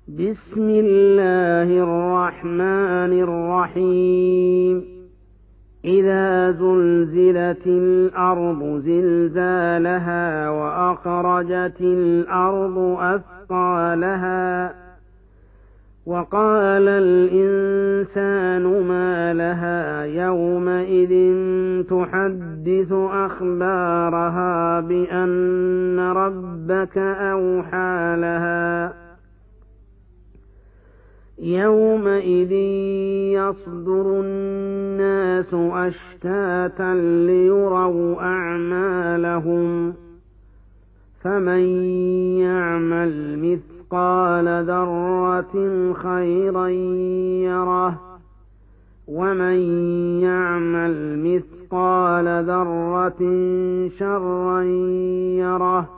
بسم الله الرحمن الرحيم إذا زلزلت الأرض زلزالها وأخرجت الأرض أثقالها وقال الإنسان ما لها يومئذ تحدث أخبارها بأن ربك أوحى لها يومئذ يصدر الناس أشتاتا ليروا أعمالهم فمن يعمل مثقال ذرة خيرا يره ومن يعمل مثقال ذرة شرا يره